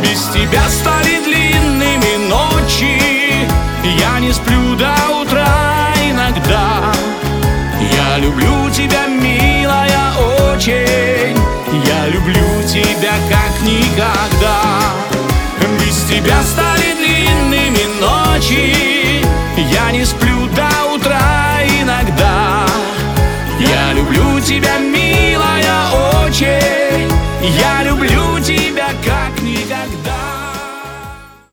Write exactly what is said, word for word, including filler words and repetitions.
Без тебя стали длинными ночи, я не сплю до утра иногда. Я люблю тебя, милая, очень, я люблю тебя как никогда. Без тебя стали длинными ночи, я не сплю до утра иногда. Я люблю тебя,